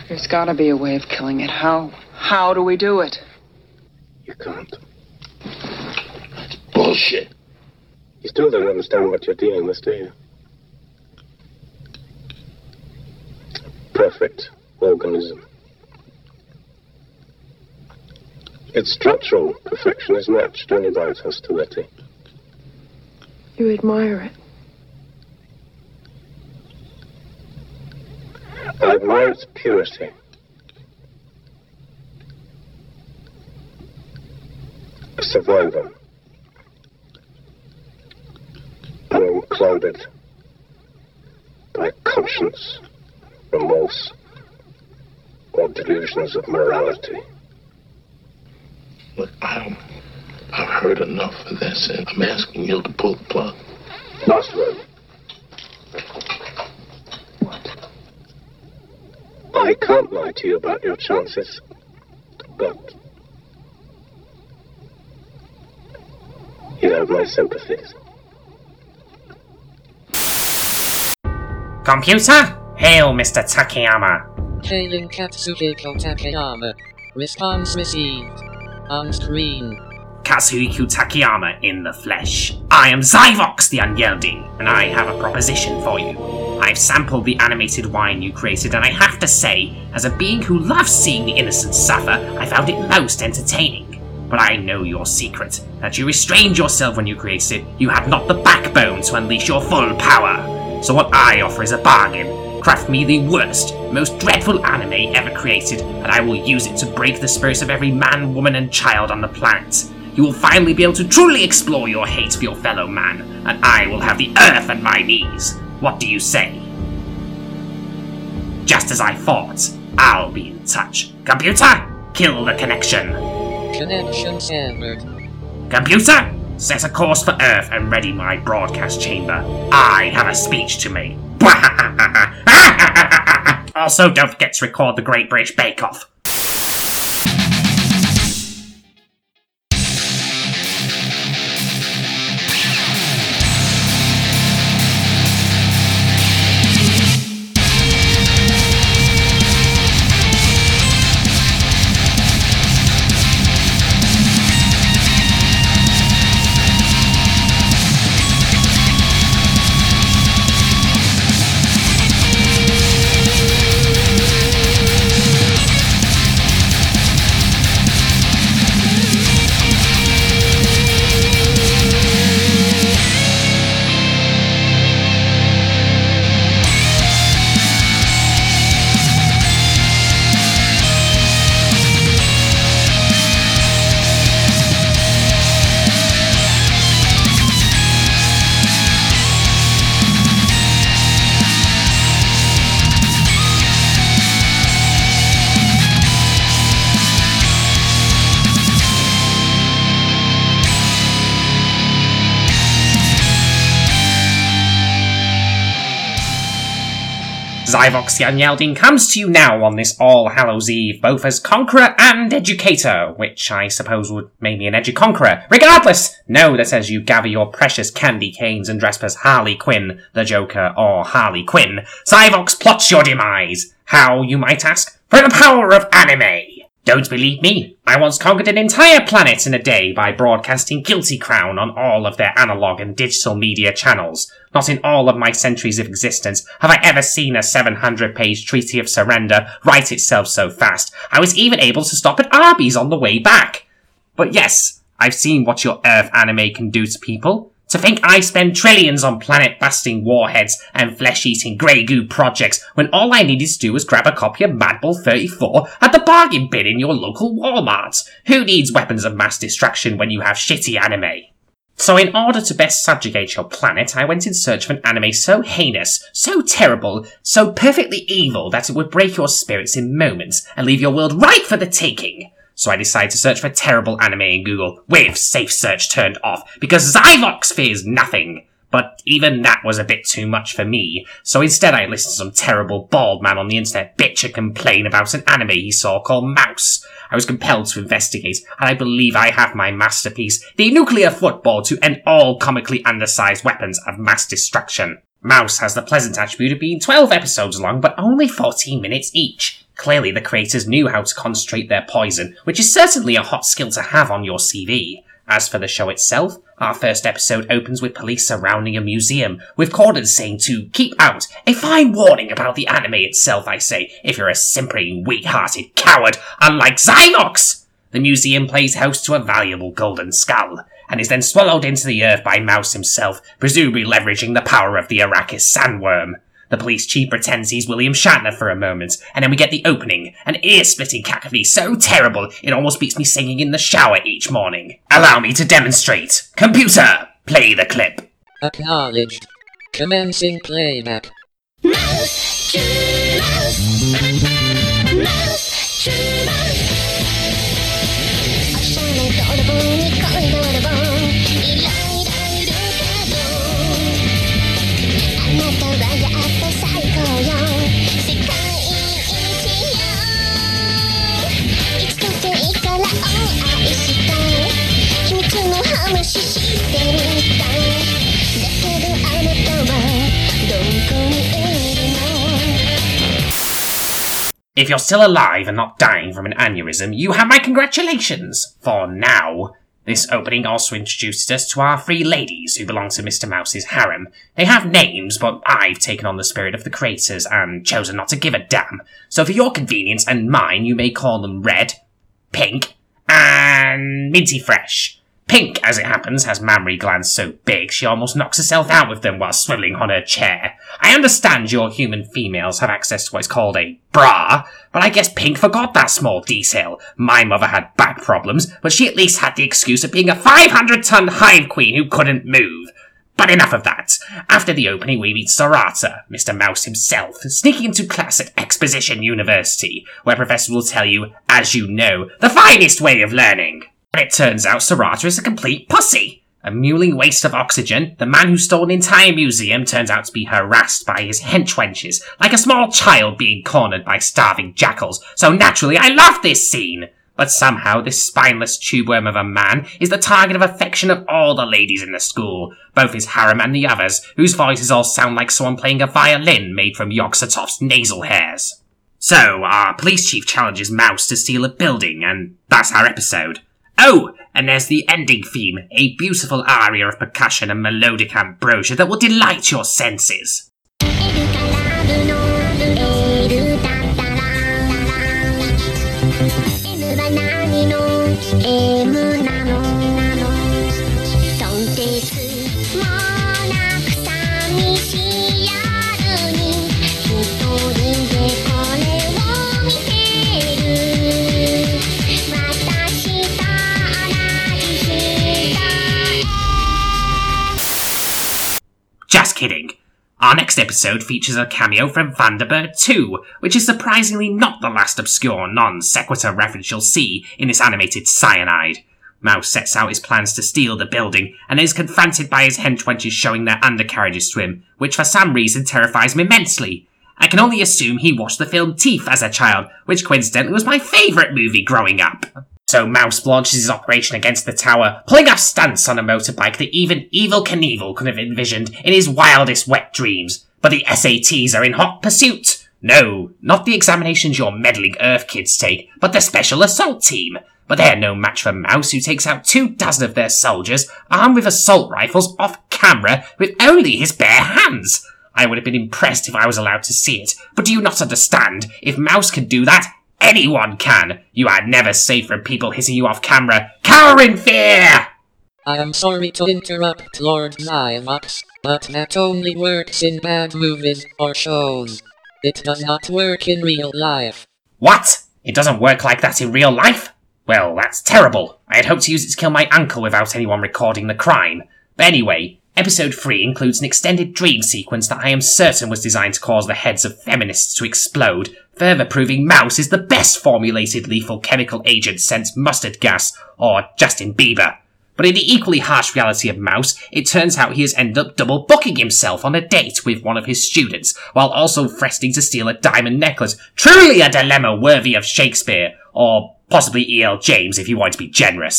There's gotta be a way of killing it. How? How do we do it? You can't. It's bullshit. You still don't understand what you're dealing with, do you? Perfect organism. Its structural perfection is matched only by its hostility. You admire it. I admire its purity. A survivor. Unclouded by conscience, remorse, or delusions of morality. Look, I've heard enough of this, and I'm asking you to pull the plug. Last word. What? I can't lie to you about your chances, but you have my sympathies. Computer? Hail, Mr. Takayama. Hailing Katsuhiko Takayama. Response received. On screen. Kazuhiko Takayama in the flesh. I am Zyvox the Unyielding, and I have a proposition for you. I've sampled the animated wine you created, and I have to say, as a being who loves seeing the innocent suffer, I found it most entertaining. But I know your secret, that you restrained yourself when you created it. You had not the backbone to unleash your full power. So what I offer is a bargain. Craft me the worst, most dreadful anime ever created, and I will use it to break the spirits of every man, woman, and child on the planet. You will finally be able to truly explore your hate for your fellow man, and I will have the earth at my knees. What do you say? Just as I thought, I'll be in touch. Computer, kill the connection. Connection severed. Computer, set a course for Earth and ready my broadcast chamber. I have a speech to make. Also, don't forget to record the Great British Bake Off. Zyvox the Unyielding comes to you now on this All Hallows Eve, both as Conqueror and Educator, which I suppose would make me an Edu-Conqueror. Regardless, know that as you gather your precious candy canes and dress as Harley Quinn, the Joker, or Harley Quinn, Zyvox plots your demise. How, you might ask? For the power of anime! Don't believe me? I once conquered an entire planet in a day by broadcasting Guilty Crown on all of their analog and digital media channels. Not in all of my centuries of existence have I ever seen a 700-page treaty of surrender write itself so fast. I was even able to stop at Arby's on the way back. But yes, I've seen what your Earth anime can do to people. To think I spend trillions on planet-busting warheads and flesh-eating grey goo projects when all I needed to do was grab a copy of Madball 34 at the bargain bin in your local Walmart. Who needs weapons of mass destruction when you have shitty anime? So in order to best subjugate your planet, I went in search of an anime so heinous, so terrible, so perfectly evil that it would break your spirits in moments and leave your world ripe for the taking. So I decided to search for terrible anime in Google, with safe search turned off, because Zyvox fears nothing. But even that was a bit too much for me, so instead I listened to some terrible bald man on the internet bitch and complain about an anime he saw called Mouse. I was compelled to investigate, and I believe I have my masterpiece, the nuclear football to end all comically undersized weapons of mass destruction. Mouse has the pleasant attribute of being 12 episodes long, but only 14 minutes each. Clearly the creators knew how to concentrate their poison, which is certainly a hot skill to have on your CV. As for the show itself, our first episode opens with police surrounding a museum, with Corden saying to keep out. A fine warning about the anime itself, I say, if you're a simpering, weak-hearted coward, unlike Zynox! The museum plays host to a valuable golden skull, and is then swallowed into the earth by Mouse himself, presumably leveraging the power of the Arrakis sandworm. The police chief pretends he's William Shatner for a moment, and then we get the opening, an ear-splitting cacophony so terrible it almost beats me singing in the shower each morning. Allow me to demonstrate. Computer, play the clip. Acknowledged. Commencing playback. If you're still alive and not dying from an aneurysm, you have my congratulations! For now. This opening also introduces us to our 3 ladies who belong to Mr. Mouse's harem. They have names, but I've taken on the spirit of the creators and chosen not to give a damn. So for your convenience and mine, you may call them Red, Pink, and Minty Fresh. Pink, as it happens, has mammary glands so big she almost knocks herself out with them while swiveling on her chair. I understand your human females have access to what's called a bra, but I guess Pink forgot that small detail. My mother had back problems, but she at least had the excuse of being a 500-ton hive queen who couldn't move. But enough of that. After the opening, we meet Sarata, Mr. Mouse himself, sneaking into class at Exposition University, where professors will tell you, as you know, the finest way of learning. But it turns out Sarata is a complete pussy. A mewling waste of oxygen, the man who stole an entire museum turns out to be harassed by his henchwenches, like a small child being cornered by starving jackals, so naturally I love this scene. But somehow this spineless tubeworm of a man is the target of affection of all the ladies in the school, both his harem and the others, whose voices all sound like someone playing a violin made from Yog-Sothoth's nasal hairs. So, our police chief challenges Mouse to steal a building, and that's our episode. Oh, and there's the ending theme, a beautiful aria of percussion and melodic ambrosia that will delight your senses. Just kidding. Our next episode features a cameo from Thunderbird 2, which is surprisingly not the last obscure non-sequitur reference you'll see in this animated cyanide. Mouse sets out his plans to steal the building, and is confronted by his henchwenches showing their undercarriages to him, which for some reason terrifies him immensely. I can only assume he watched the film Teeth as a child, which coincidentally was my favourite movie growing up. So Mouse launches his operation against the tower, pulling off stunts on a motorbike that even Evel Knievel could have envisioned in his wildest wet dreams. But the SATs are in hot pursuit. No, not the examinations your meddling Earth kids take, but the Special Assault Team. But they're no match for Mouse, who takes out 24 of their soldiers, armed with assault rifles, off camera, with only his bare hands. I would have been impressed if I was allowed to see it, but do you not understand? If Mouse can do that, anyone can. You are never safe from people hitting you off camera. Cower in fear! I am sorry to interrupt, Lord Zyvox, but that only works in bad movies or shows. It does not work in real life. What? It doesn't work like that in real life? Well, that's terrible. I had hoped to use it to kill my uncle without anyone recording the crime. But anyway, Episode 3 includes an extended dream sequence that I am certain was designed to cause the heads of feminists to explode, further proving Mouse is the best formulated lethal chemical agent since mustard gas, or Justin Bieber. But in the equally harsh reality of Mouse, it turns out he has ended up double booking himself on a date with one of his students, while also threatening to steal a diamond necklace. Truly a dilemma worthy of Shakespeare, or possibly E.L. James if you want to be generous.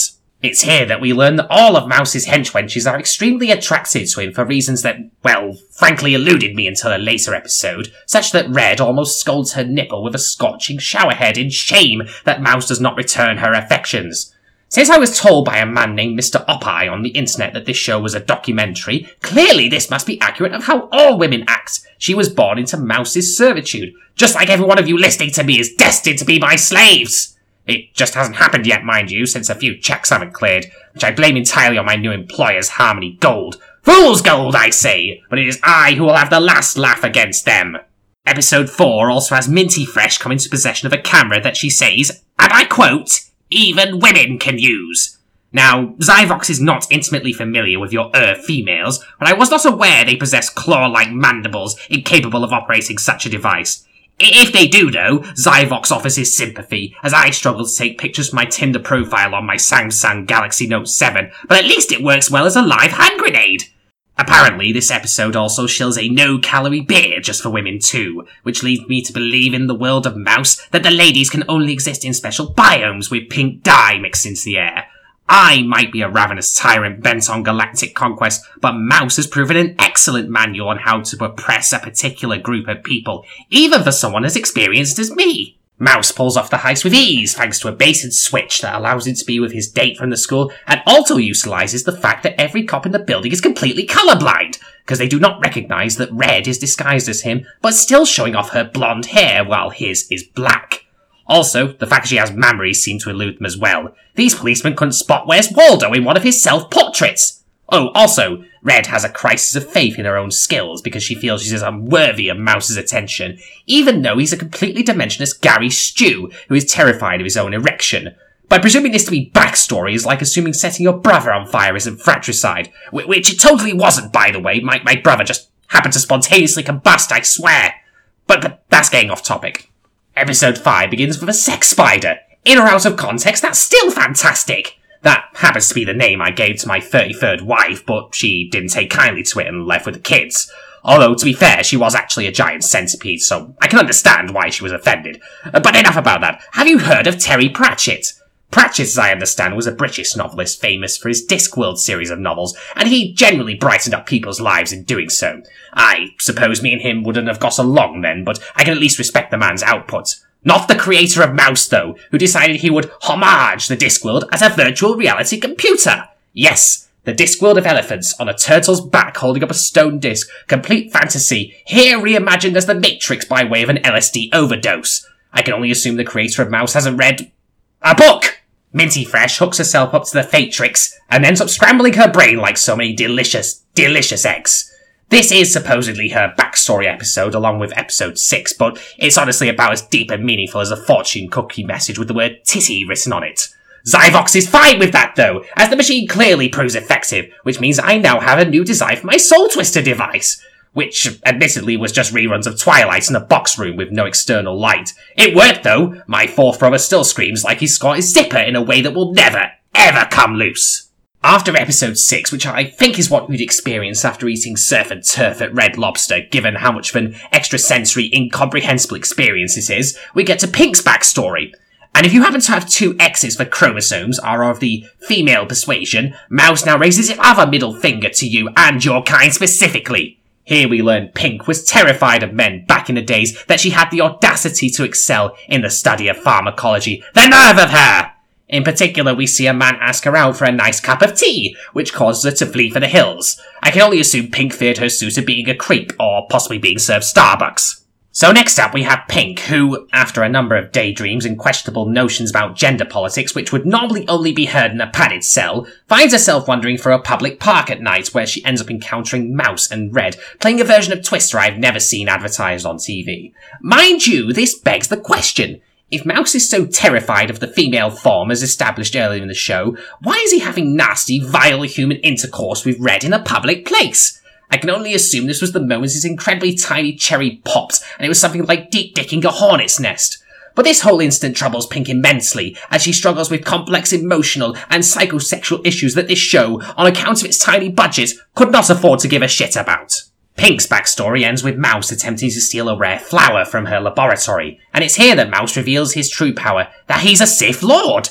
It's here that we learn that all of Mouse's henchwenches are extremely attracted to him for reasons that, well, frankly eluded me until a later episode, such that Red almost scolds her nipple with a scorching showerhead in shame that Mouse does not return her affections. Since I was told by a man named Mr. Opeye on the internet that this show was a documentary, clearly this must be accurate of how all women act. She was born into Mouse's servitude, just like every one of you listening to me is destined to be my slaves! It just hasn't happened yet, mind you, since a few checks haven't cleared, which I blame entirely on my new employer's Harmony Gold. Fool's gold, I say, but it is I who will have the last laugh against them. Episode 4 also has Minty Fresh come into possession of a camera that she says, and I quote, even women can use. Now, Zyvox is not intimately familiar with your females, but I was not aware they possess claw-like mandibles incapable of operating such a device. If they do, though, Zyvox offers his sympathy, as I struggle to take pictures for my Tinder profile on my Samsung Galaxy Note 7, but at least it works well as a live hand grenade. Apparently, this episode also shills a no-calorie beer just for women too, which leads me to believe in the world of Mouse that the ladies can only exist in special biomes with pink dye mixed into the air. I might be a ravenous tyrant bent on galactic conquest, but Mouse has proven an excellent manual on how to oppress a particular group of people, even for someone as experienced as me. Mouse pulls off the heist with ease thanks to a baited switch that allows him to be with his date from the school, and also utilises the fact that every cop in the building is completely colourblind, because they do not recognise that Red is disguised as him, but still showing off her blonde hair while his is black. Also, the fact she has memories seem to elude them as well. These policemen couldn't spot Where's Waldo in one of his self-portraits. Oh, also, Red has a crisis of faith in her own skills because she feels she's unworthy of Mouse's attention, even though he's a completely dimensionless Gary Stew who is terrified of his own erection. By presuming this to be backstory is like assuming setting your brother on fire isn't fratricide, which it totally wasn't, by the way. My brother just happened to spontaneously combust, I swear. But that's getting off topic. Episode 5 begins with a sex spider. In or out of context, that's still fantastic. That happens to be the name I gave to my 33rd wife, but she didn't take kindly to it and left with the kids. Although, to be fair, she was actually a giant centipede, so I can understand why she was offended. But enough about that. Have you heard of Terry Pratchett? Pratchett, as I understand, was a British novelist famous for his Discworld series of novels, and he generally brightened up people's lives in doing so. I suppose me and him wouldn't have got along then, but I can at least respect the man's output. Not the creator of Mouse, though, who decided he would homage the Discworld as a virtual reality computer. Yes, the Discworld of elephants on a turtle's back holding up a stone disc, complete fantasy, here reimagined as the Matrix by way of an LSD overdose. I can only assume the creator of Mouse hasn't read a book. Minty Fresh hooks herself up to the Fatrix and ends up scrambling her brain like so many delicious eggs. This is supposedly her backstory episode along with episode 6, but it's honestly about as deep and meaningful as a fortune cookie message with the word titty written on it. Zyvox is fine with that though, as the machine clearly proves effective, which means I now have a new design for my Soul Twister device. Which, admittedly, was just reruns of Twilight in a box room with no external light. It worked, though. My fourth brother still screams like he's got his zipper in a way that will never, ever come loose. After episode 6, which I think is what we'd experience after eating surf and turf at Red Lobster, given how much of an extrasensory, incomprehensible experience this is, we get to Pink's backstory. And if you happen to have 2 X's for chromosomes, are of the female persuasion, Mouse now raises its other middle finger to you and your kind specifically. Here we learn Pink was terrified of men back in the days that she had the audacity to excel in the study of pharmacology. The nerve of her! In particular, we see a man ask her out for a nice cup of tea, which causes her to flee for the hills. I can only assume Pink feared her suitor being a creep, or possibly being served Starbucks. So next up we have Pink, who, after a number of daydreams and questionable notions about gender politics which would normally only be heard in a padded cell, finds herself wandering through a public park at night where she ends up encountering Mouse and Red, playing a version of Twister I've never seen advertised on TV. Mind you, this begs the question. If Mouse is so terrified of the female form as established earlier in the show, why is he having nasty, vile human intercourse with Red in a public place? I can only assume this was the moment his incredibly tiny cherry popped, and it was something like deep dicking a hornet's nest. But this whole incident troubles Pink immensely, as she struggles with complex emotional and psychosexual issues that this show, on account of its tiny budget, could not afford to give a shit about. Pink's backstory ends with Mouse attempting to steal a rare flower from her laboratory, and it's here that Mouse reveals his true power, that he's a Sith Lord.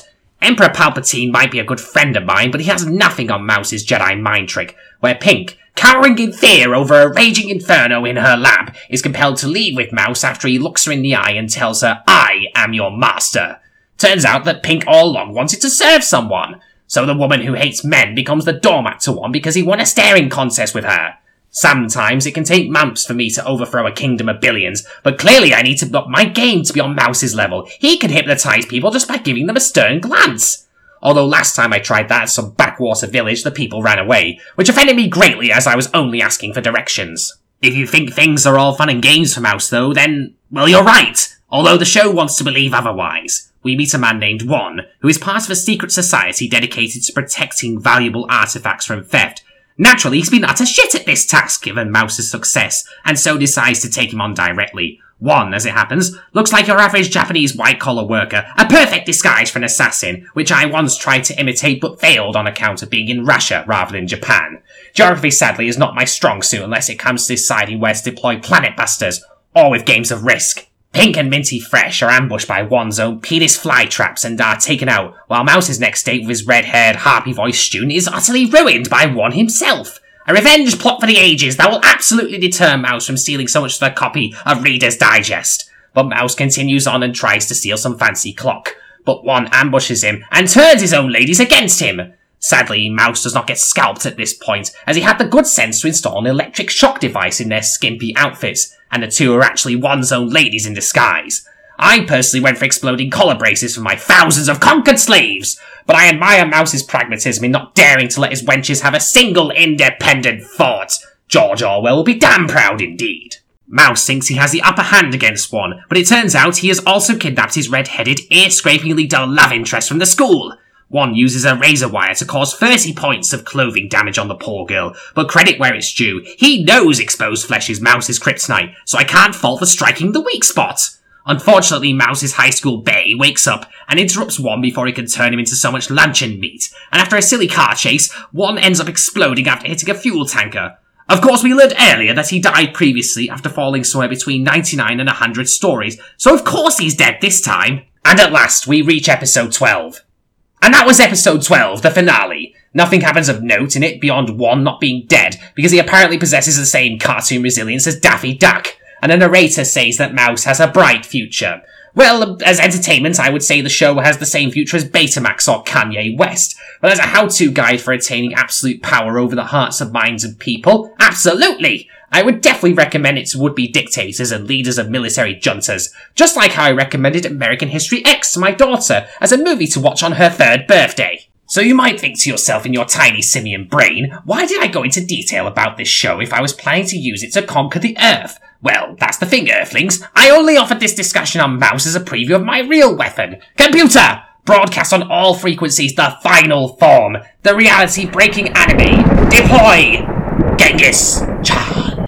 Emperor Palpatine might be a good friend of mine, but he has nothing on Mouse's Jedi mind trick, where Pink, cowering in fear over a raging inferno in her lab, is compelled to leave with Mouse after he looks her in the eye and tells her, "I am your master." Turns out that Pink all along wanted to serve someone, so the woman who hates men becomes the doormat to one because he won a staring contest with her. Sometimes it can take months for me to overthrow a kingdom of billions, but clearly I need to up my game to be on Mouse's level. He can hypnotise people just by giving them a stern glance. Although last time I tried that at some backwater village, the people ran away, which offended me greatly as I was only asking for directions. If you think things are all fun and games for Mouse though, then, well, you're right. Although the show wants to believe otherwise. We meet a man named Juan, who is part of a secret society dedicated to protecting valuable artifacts from theft. Naturally, he's been utter shit at this task given Mouse's success, and so decides to take him on directly. Juan, as it happens, looks like your average Japanese white-collar worker, a perfect disguise for an assassin, which I once tried to imitate but failed on account of being in Russia rather than Japan. Geography, sadly, is not my strong suit unless it comes to deciding where to deploy planet busters, or with games of Risk. Pink and Minty Fresh are ambushed by Juan's own penis fly traps and are taken out, while Mouse's next date with his red-haired, harpy-voiced student is utterly ruined by Juan himself. A revenge plot for the ages that will absolutely deter Mouse from stealing so much as a copy of Reader's Digest. But Mouse continues on and tries to steal some fancy clock. But Juan ambushes him and turns his own ladies against him. Sadly, Mouse does not get scalped at this point, as he had the good sense to install an electric shock device in their skimpy outfits, and the two are actually Juan's own ladies in disguise. I personally went for exploding collar braces for my thousands of conquered slaves, but I admire Mouse's pragmatism in not daring to let his wenches have a single independent thought. George Orwell will be damn proud indeed. Mouse thinks he has the upper hand against Juan, but it turns out he has also kidnapped his red-headed, ear-scrapingly dull love interest from the school. One uses a razor wire to cause 30 points of clothing damage on the poor girl, but credit where it's due, he knows exposed flesh is Mouse's kryptonite, so I can't fault for striking the weak spot. Unfortunately, Mouse's high school bae wakes up and interrupts Juan before he can turn him into so much luncheon meat, and after a silly car chase, Juan ends up exploding after hitting a fuel tanker. Of course, we learned earlier that he died previously after falling somewhere between 99 and 100 stories, so of course he's dead this time. And at last, we reach episode 12. And that was episode 12, the finale. Nothing happens of note in it beyond Juan not being dead, because he apparently possesses the same cartoon resilience as Daffy Duck, and the narrator says that Mouse has a bright future. Well, as entertainment, I would say the show has the same future as Betamax or Kanye West, but as a how-to guide for attaining absolute power over the hearts and minds of people, absolutely! I would definitely recommend it to would-be dictators and leaders of military juntas, just like how I recommended American History X to my daughter as a movie to watch on her 3rd birthday. So you might think to yourself in your tiny simian brain, why did I go into detail about this show if I was planning to use it to conquer the Earth? Well, that's the thing, Earthlings. I only offered this discussion on Mouse as a preview of my real weapon. Computer! Broadcast on all frequencies the final form. The reality-breaking anime. Deploy! Genghis Khan.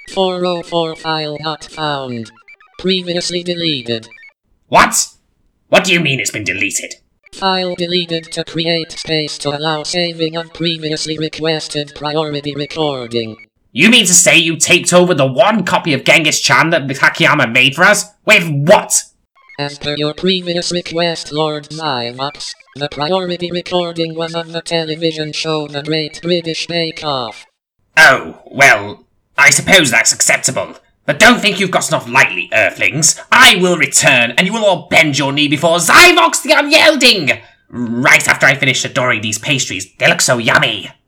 404 file not found. Previously deleted. What? What do you mean it's been deleted? File deleted to create space to allow saving of previously requested priority recording. You mean to say you taped over the one copy of Genghis Khan that Takayama made for us? With what? As per your previous request, Lord Zyvox, the priority recording was of the television show The Great British Bake Off. Oh, well, I suppose that's acceptable. But don't think you've got enough lightly, Earthlings. I will return, and you will all bend your knee before Zyvox the Unyielding! Right after I finish adoring these pastries, they look so yummy.